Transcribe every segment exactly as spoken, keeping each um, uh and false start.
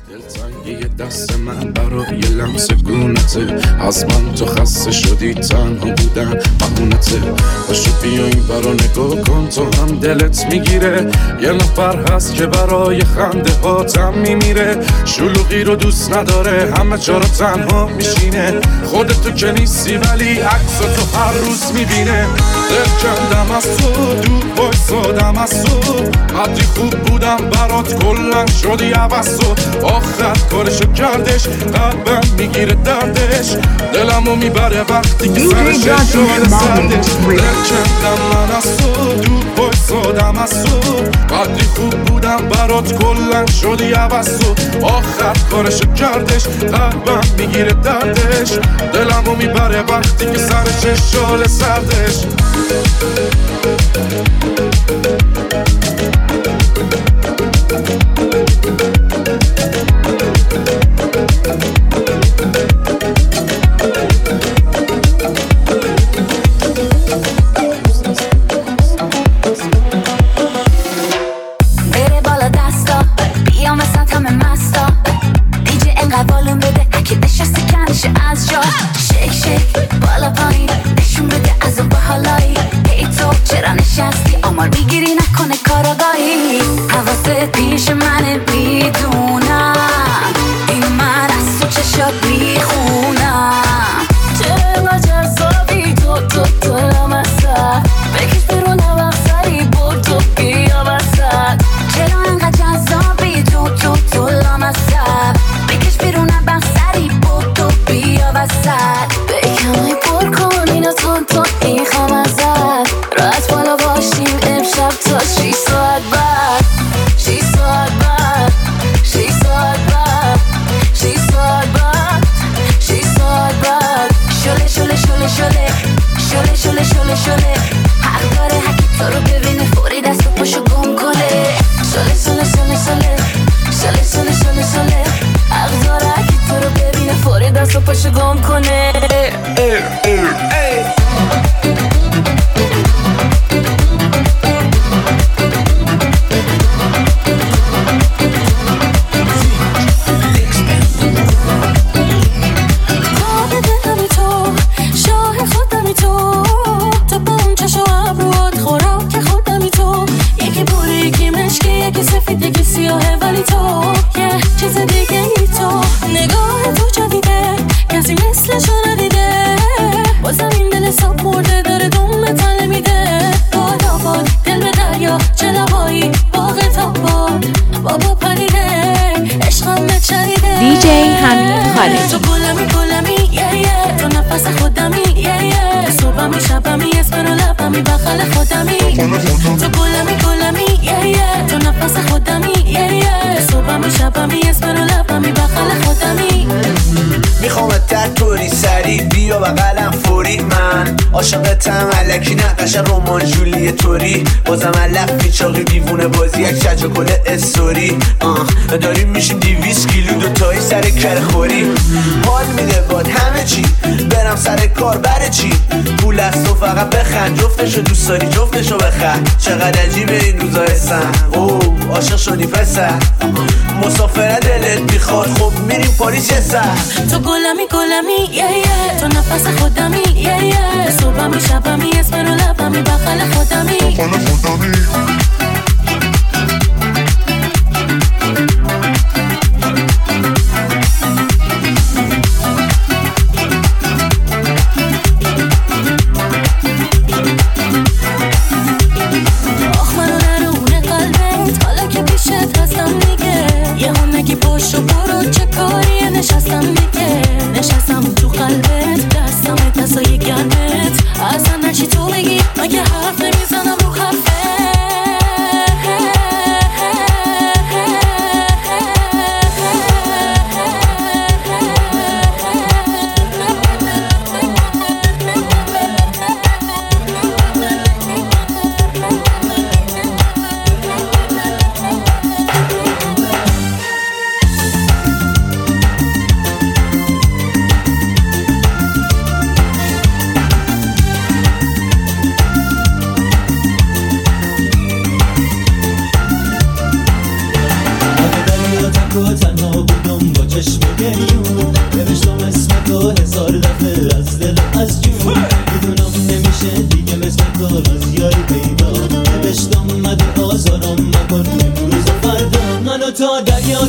دلتنگی دست من برای لمس گونته، از من تو خسته شدی تنها بودن بهونته. باشو بیا این برا نگاه کن، تو هم دلت میگیره. یه نفر هست که برای خنده هاتم میمیره. شلوغی رو دوست نداره، همه جا رو تنها میشینه. خودتو که نیستی ولی عکس تو هر روز میبینه. دل کندم از تو، دور بایستادم از تو. قدری خوب بودم برات کلن شدی عوض تو. آخر کارشو کردش، قلبم میگیره دردش. دلمو میبره وقتی که سرش شده سردش. دل کندم من از تو، دور بایستادم از تو. قدری خوب بودم برات کلن شدی عوض تو. آخر کارشو کردش، قلبم میگیره دردش. دلمو میبره وقتی که سرش شده سردش. عاشقتم الکی نقش رمان جولی توری. بازم علف پیچاقی دیوونه بازی یک چج و کل استوری. آه داریم میشیم دیویس کیلو دوتایی سر کره خوری. حال میده باد همه چی، برم سر کار بره چی. پول از تو فقط بخند، جفتشو دوست داری جفتشو بخند. چقدر عجیبه این روزا هستن. اوه عاشق شدی پسر، مسافره دلت میخواد، خب میریم پاریس یه سر. تو گلمی گلمی یه یه، تو نفس خودمی یه یه. صبحمی شبمی اسم رو لبمی بغل خودمی بغل خودمی.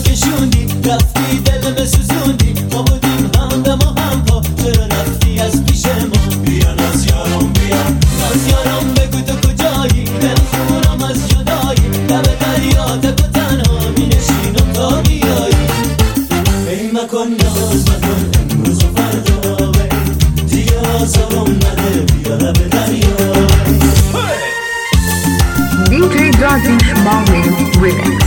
کشوندی رفتی دلم سوزوندی ما بودیم هم دم و هم پا چرا رفتی از پیش ما بیا ناز یارم بیا ناز یارم بگو تو کجایی دل خونم از جدایی لب دریا تک و تنها می نشینم تا بیایی ای مکن ناز مکن امروز و فردا دیگه آزارم نده بیا لب دریا دی جی Dardish Marlin Remix.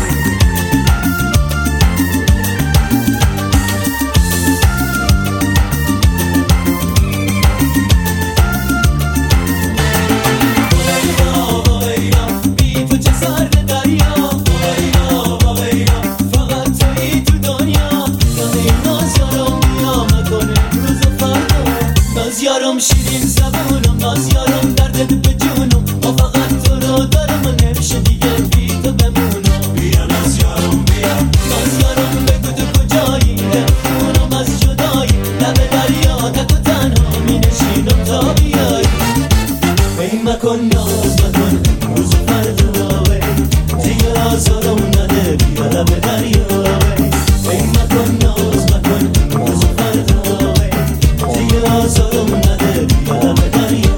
یارم شیرین زبونم ناز یارم دردت به جونم ما فقط تو رو دارم و نمیشه دیگه بی تو بمونم بیا ناز یارم بیا ناز یارم بگو تو کجایی نمیخونم از جدایی لب دریا تک و تنها می نشینم تا بیایی ای مکن ناز مکن امروز و فردا دیگه آزارم نده بیا لب دریا ای مکن ناز مکن امروز و فردا دیگه آزارم نده بیا لب دریا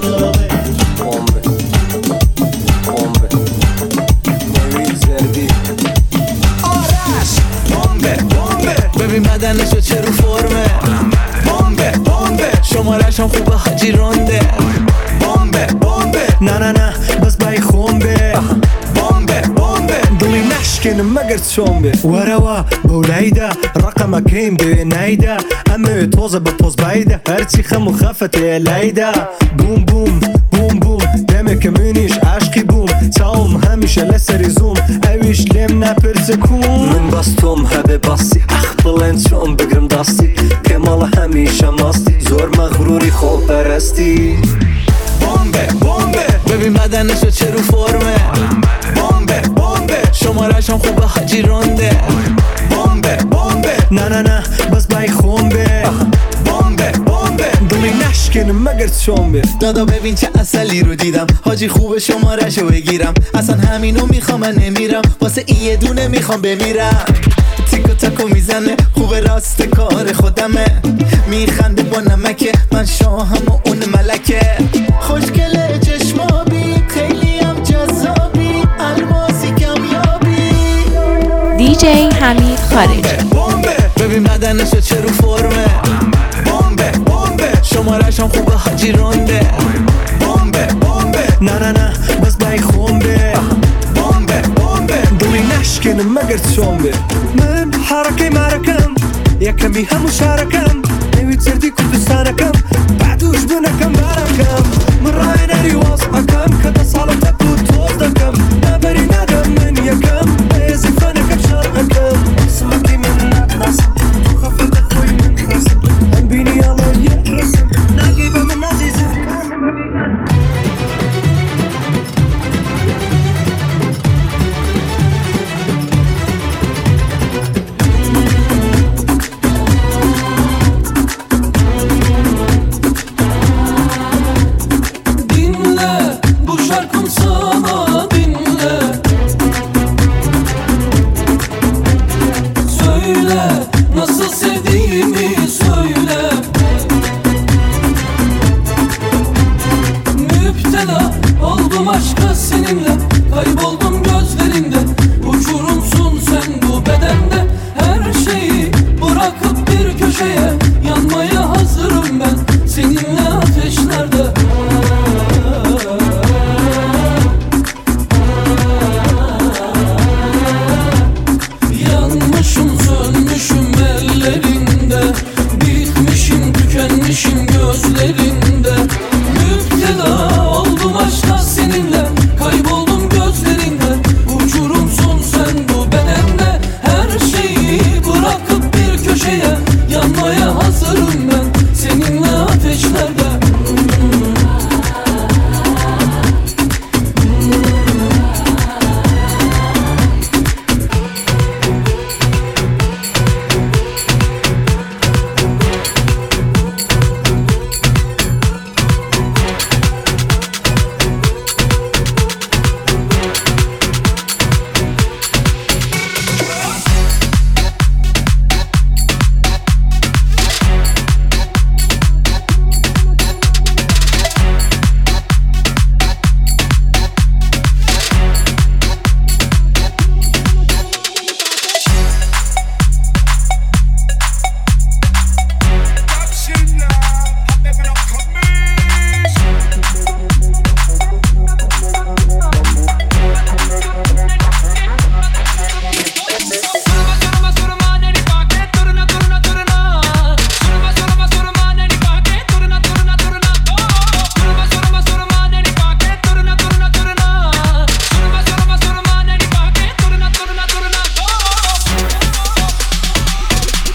ببین بدنشو چه رو فرمه بمبه بمبه شمارشم خوبه حاجی رونده بمبه بمبه نه نه نه بس بای خونبه بمبه بمبه دلی نشکنم مگر چونبه وروا بولایده رقمك هیم به نیده امه توزه به پوز بایده هرچی خم و خفته لیده بوم بوم بوم بوم دمک منیش عشقی بوم ساوم همیشه لسری زوم اویش لم نپرسکون من باستم هبه باسی اخ بلند شم بگرم داستی کمال همیشه ماستی زور مغروری خوب پرستی بمبه بمبه ببین بدنشو چه رو فرمه بمبه بمبه شمارشم خوبه حاجی رونده بمبه بمبه نه نه نه بس بای خونبه بمبه بمبه دلی نشکنم مگر چونبه دادا ببین چه اصلی رو دیدم حاجی خوبه شمارشو بگیرم اصلا همینو میخوام من نمیرم واسه این یه دونه میخوام بمیرم تیکو تاکو میزنه خوبه راست کار خودمه میخنده با نمکه من شاهم و اون ملکه خوشگله چشمابی خیلی هم جذابی الماسی کمیابی دی جی حمید خارجی بمبه ببین بدنشو چه رو فرمه بمبه بمبه شمارشم خوبه حاجی رونده بمبه بمبه نه نه نه بس بای خونبه بمبه بمبه دلی نشکنم مگر چونبه من حرکه مرکم یکمی همو شارکم نوید زردی کردستانکم بعدوش بنکم برکم من رای نری واسقکم کده سالم تبود توز دکم نبری ندم من یکم ایزی فنکم شارکم اسمکی من ندنسم تو خفت خوی من خسم هم بینی الله یک رسم نگیبه من عزیزم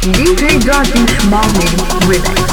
D J Jagdish Marvin Remix.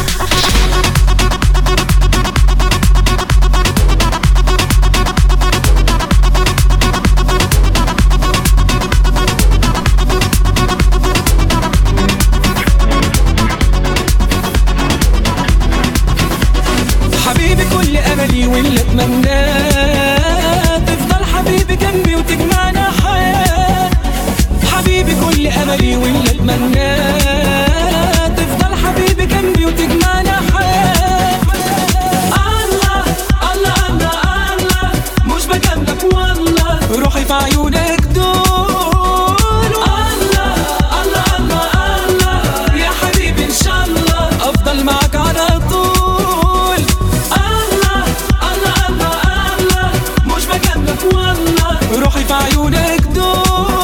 حبيبي كل املي واللي اتمناه تفضل حبيبي جنبي وتجمعنا حياه. حبيبي كل املي واللي اتمناه تفضل حبيبي جنبي وتجمعنا حياه. الله الله الله الله مش بجنبك والله روحي في عيونك دول. الله الله الله الله يا حبيبي ان شاء الله افضل معك على طول. الله الله الله الله مش بجنبك والله روحي في عيونك دول.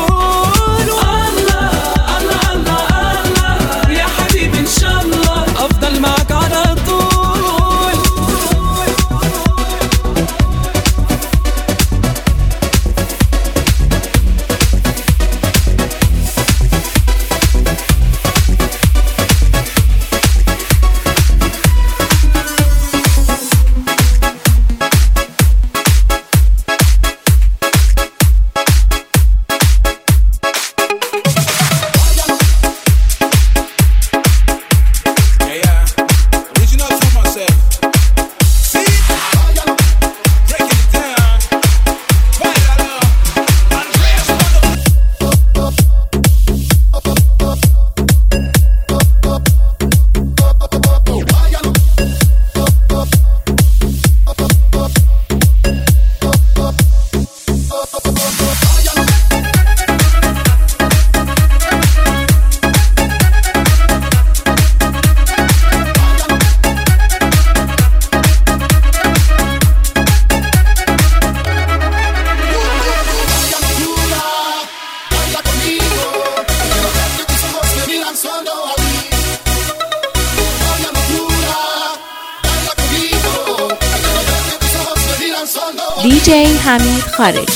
دی جی حمید خارجی.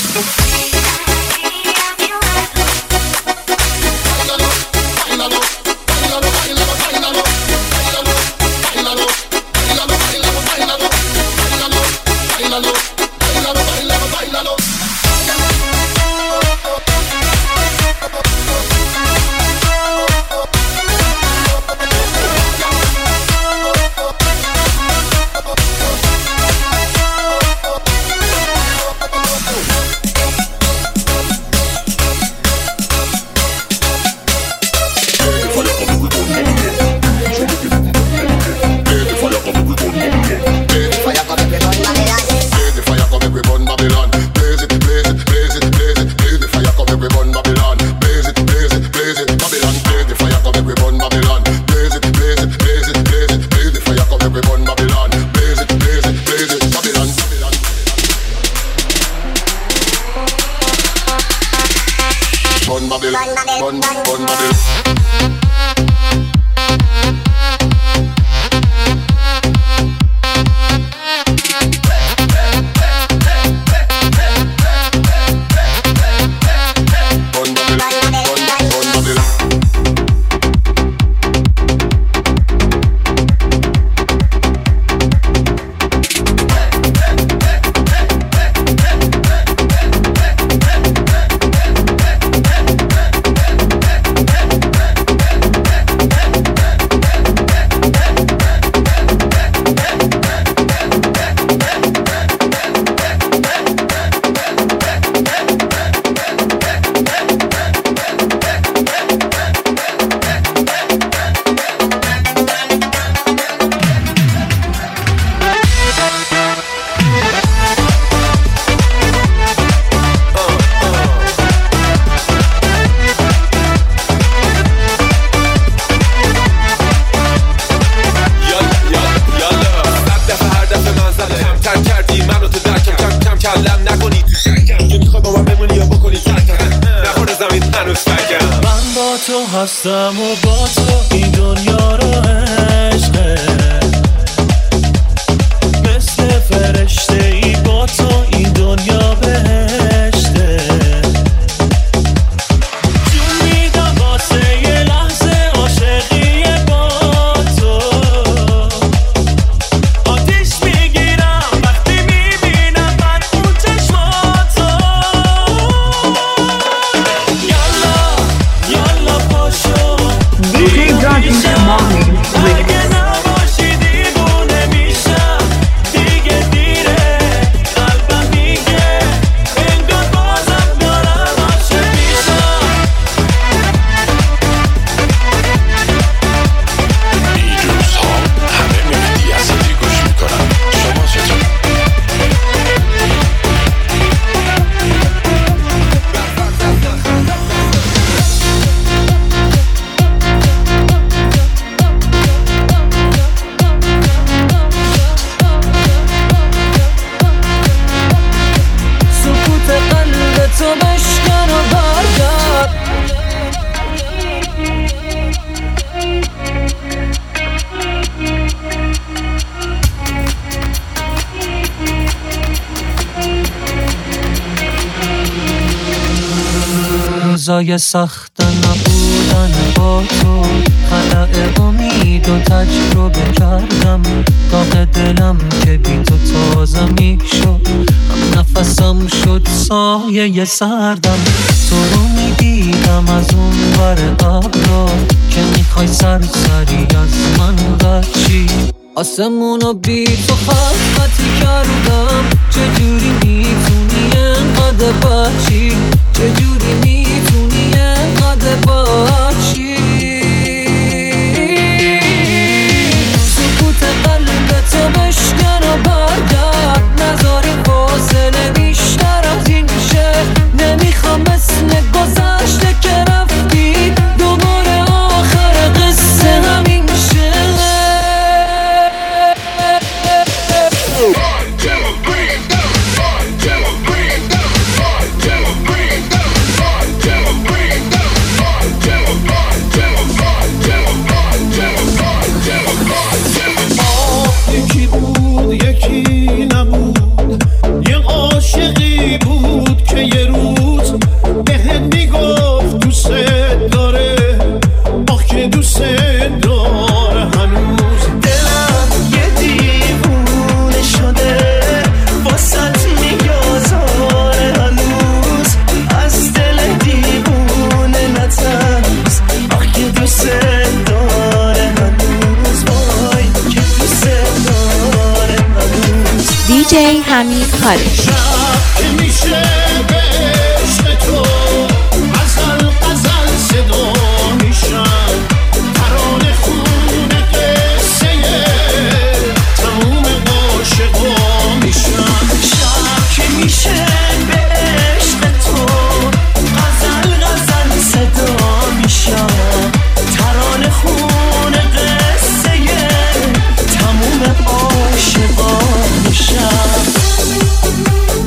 هستم و با تو این دنیا رو عشقه مثل فرشته ای با تو این دنیا بهشته جون میدم واسه یه لحظه Rajesh Marlin Remix. روزای سخت نبودن با تو، خلأ امید و تجربه کردم. داغ دلم که بی تو تازه می شد، هم نفسم شد سایه سردم. تو رو می دیدم از اون ور ابرا که میخوای سرسری از من بچی. آسمونو بی تو خلقتی کردم، چجوری میتونی انقدر بچی؟ چجوری میتونی انقدر بچی؟ سکوت قلبتو بشکن و برگرد، نذاری فاصله بیشتر از این شه. نمیخوام مثل گذشته که رفتی، دوباره آخر قصه همین شه. یکی بود یکی نبود، یه عاشقی بود که یه روز بهت میگفت دوست داره، آخ که دوست داره هنوز. دلم یه دیوونه شده واسط میگذاره هنوز، از دل دیوونه نترس، آخ که دوست داره هنوز، وای که دوست داره هنوز. دی جی حمید خارجی. شب که میشه به عشق تو، غزل غزل صدا میشن، ترانه خون قصه تموم عاشقا میشن. شب که میشه به عشق تو، غزل غزل صدا میشن، ترانه خون قصه تموم عاشقا میشن.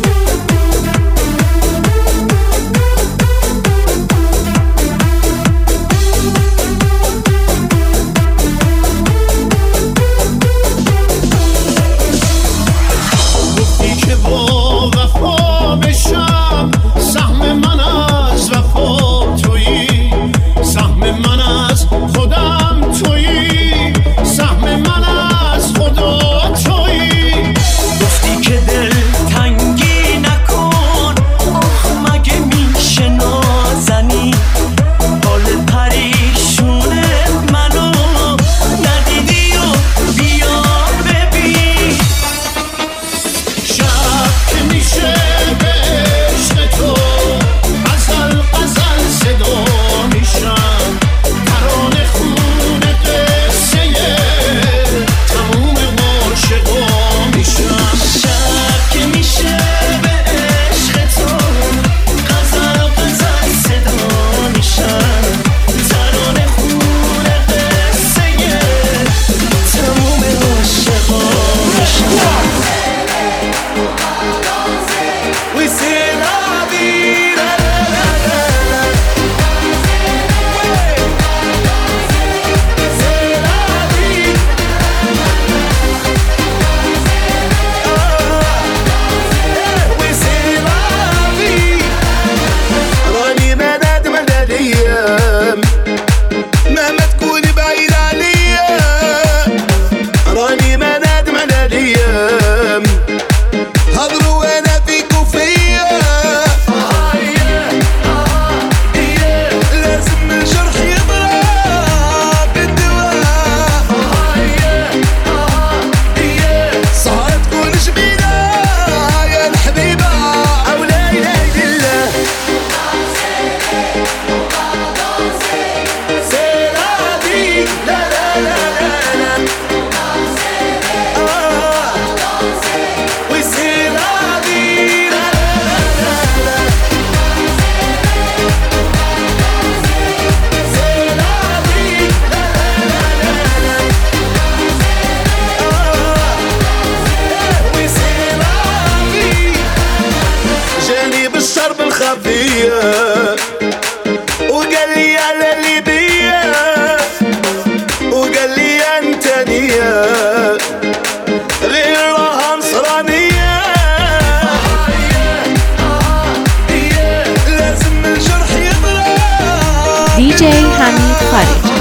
خارجی.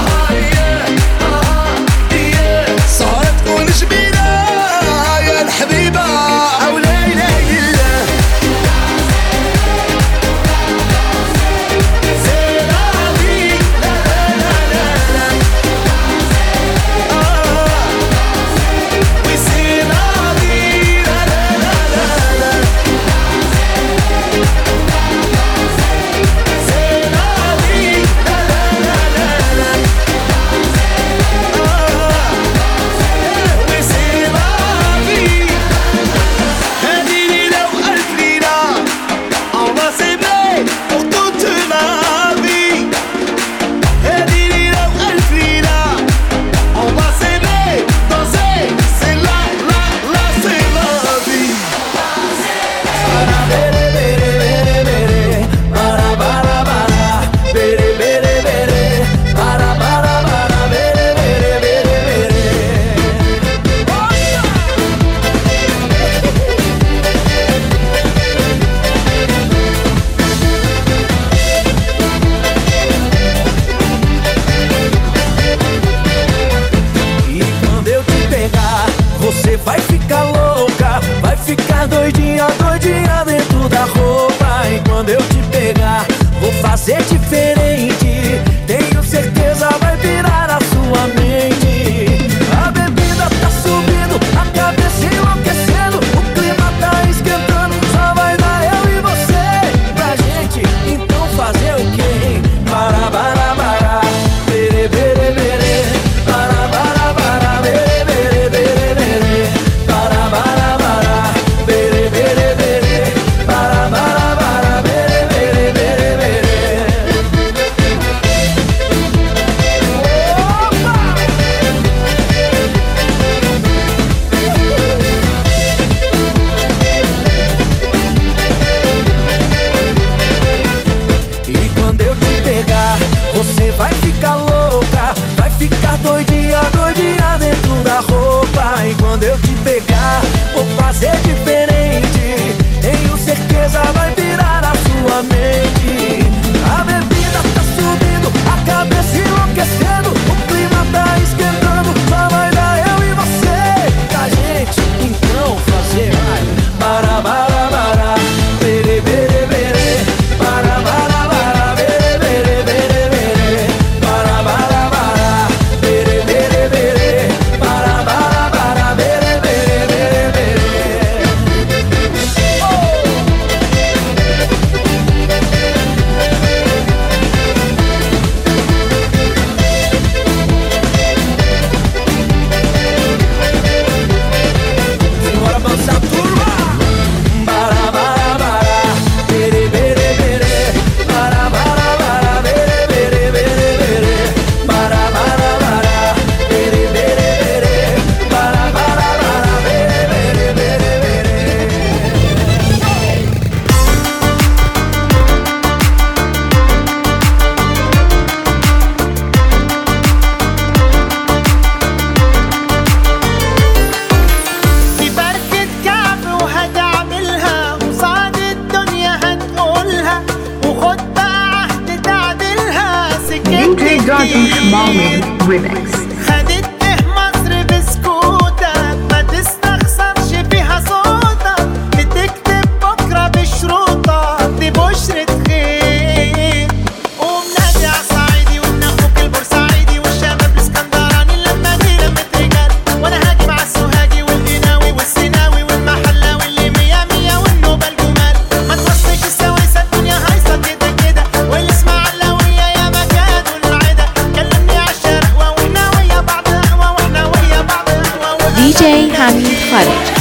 دیجی حمید خارجی.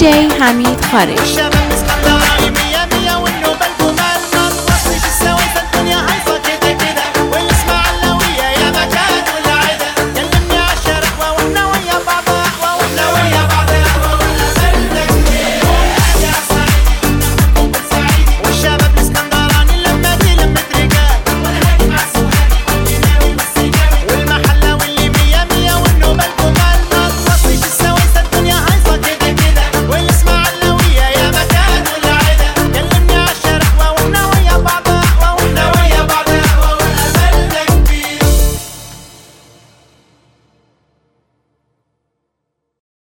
جی حمید خارجی.